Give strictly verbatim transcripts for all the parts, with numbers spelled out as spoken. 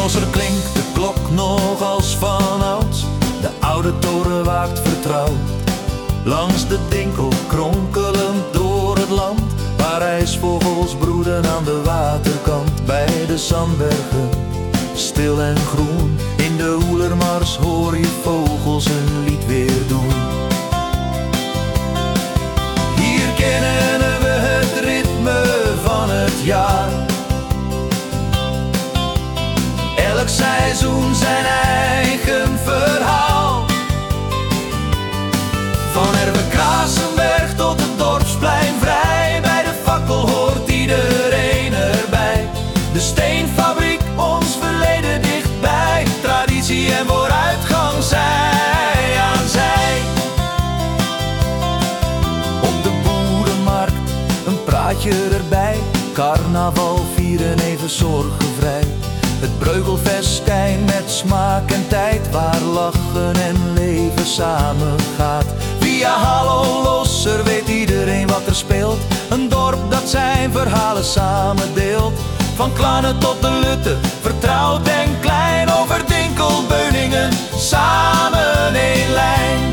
Losser klinkt de klok nog als vanouds, de oude toren waakt vertrouwd. Langs de Dinkel kronkelend door het land, waar ijsvogels broeden aan de waterkant. Bij de Zandbergen, stil en groen, in de Oelermars hoor je vogels hun lied weer doen. Hier kennen we het ritme van het jaar, elk seizoen zijn eigen verhaal. Van Erbe-Krasenberg tot het Dorpsplein vrij, bij de Fakkel hoort iedereen erbij. De steenfabriek, ons verleden dichtbij, traditie en vooruitgang zij aan zij. Op de boerenmarkt een praatje erbij, carnaval vieren even zorgenvrij. Het Breugelfestijn met smaak en tijd, waar lachen en leven samen gaat. Via Hallo Losser weet iedereen wat er speelt, een dorp dat zijn verhalen samen deelt. Van Klannen tot de Lutte, vertrouwd en klein, over Dinkel, Beuningen, samen één lijn.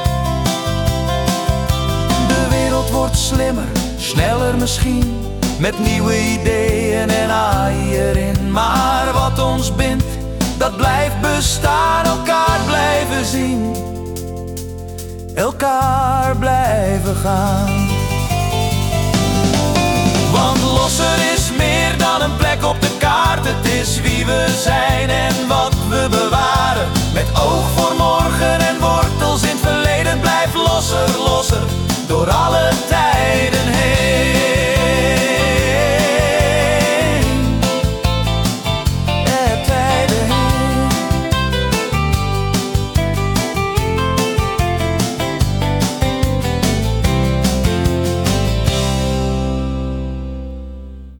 De wereld wordt slimmer, sneller misschien, met nieuwe ideeën en A I erin. Maar wat ons bindt, dat blijft bestaan, elkaar blijven zien, elkaar blijven gaan. Want Losser is meer dan een plek op de kaart, het is wie we zijn en wat we bewaren. Met oog voor morgen en wortels in het verleden blijft Losser, Losser, door alle